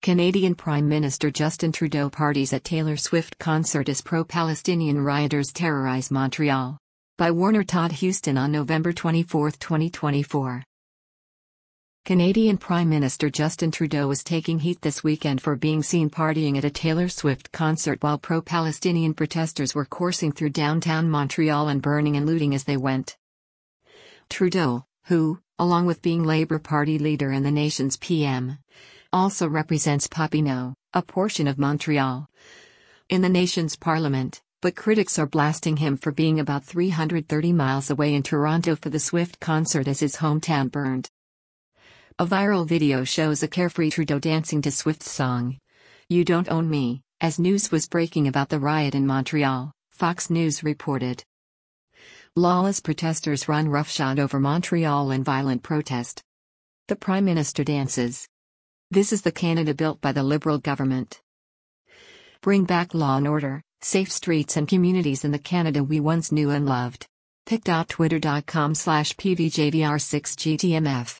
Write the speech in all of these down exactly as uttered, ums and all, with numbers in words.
Canadian Prime Minister Justin Trudeau parties at Taylor Swift concert as pro-Palestinian rioters terrorize Montreal. By Warner Todd Houston on November twenty-fourth, twenty twenty-four. Canadian Prime Minister Justin Trudeau was taking heat this weekend for being seen partying at a Taylor Swift concert while pro-Palestinian protesters were coursing through downtown Montreal and burning and looting as they went. Trudeau, who, along with being Labour Party leader and the nation's P M, also represents Papineau, a portion of Montreal, in the nation's parliament, but critics are blasting him for being about three hundred thirty miles away in Toronto for the Swift concert as his hometown burned. A viral video shows a carefree Trudeau dancing to Swift's song, "You Don't Own Me," as news was breaking about the riot in Montreal, Fox News reported. Lawless protesters run roughshod over Montreal in violent protest. The Prime Minister dances. This is the Canada built by the Liberal government. Bring back law and order, safe streets and communities in the Canada we once knew and loved. pic dot twitter dot com slash P V J V R six G T M F.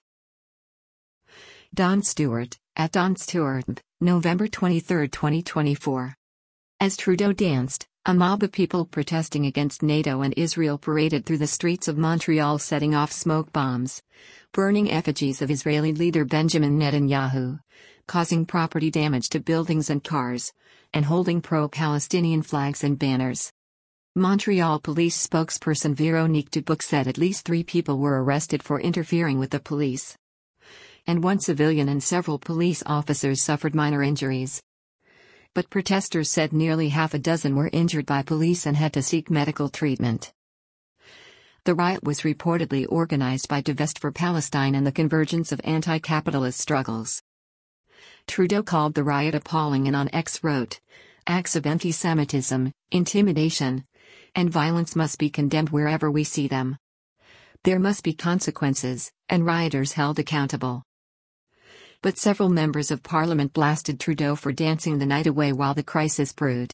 Don Stewart, at Don Stewart, November twenty-third, twenty twenty-four. As Trudeau danced, a mob of people protesting against NATO and Israel paraded through the streets of Montreal, setting off smoke bombs, burning effigies of Israeli leader Benjamin Netanyahu, causing property damage to buildings and cars, and holding pro-Palestinian flags and banners. Montreal police spokesperson Véronique Dubuc said at least three people were arrested for interfering with the police, and one civilian and several police officers suffered minor injuries. But protesters said nearly half a dozen were injured by police and had to seek medical treatment. The riot was reportedly organized by Divest for Palestine and the Convergence of Anti-Capitalist Struggles. Trudeau called the riot appalling and on X wrote, "Acts of anti-Semitism, intimidation, and violence must be condemned wherever we see them. There must be consequences, and rioters held accountable." But several members of parliament blasted Trudeau for dancing the night away while the crisis brewed.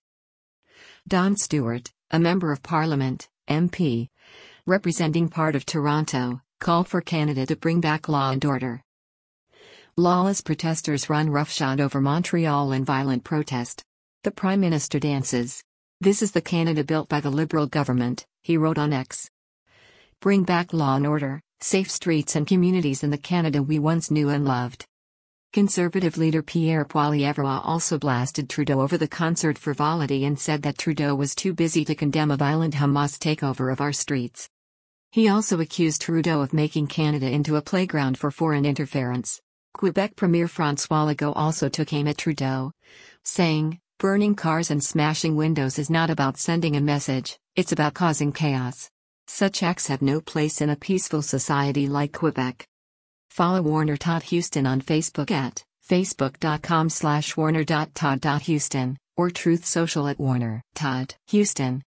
Don Stewart, a member of parliament, M P, representing part of Toronto, called for Canada to bring back law and order. Lawless protesters run roughshod over Montreal in violent protest. The Prime Minister dances. This is the Canada built by the Liberal government, he wrote on X. Bring back law and order, safe streets and communities in the Canada we once knew and loved. Conservative leader Pierre Poilievre also blasted Trudeau over the concert frivolity and said that Trudeau was too busy to condemn a violent Hamas takeover of our streets. He also accused Trudeau of making Canada into a playground for foreign interference. Quebec Premier François Legault also took aim at Trudeau, saying, "Burning cars and smashing windows is not about sending a message, it's about causing chaos. Such acts have no place in a peaceful society like Quebec." Follow Warner Todd Houston on Facebook at facebook dot com slash warner dot todd dot houston or Truth Social at Warner Todd Houston.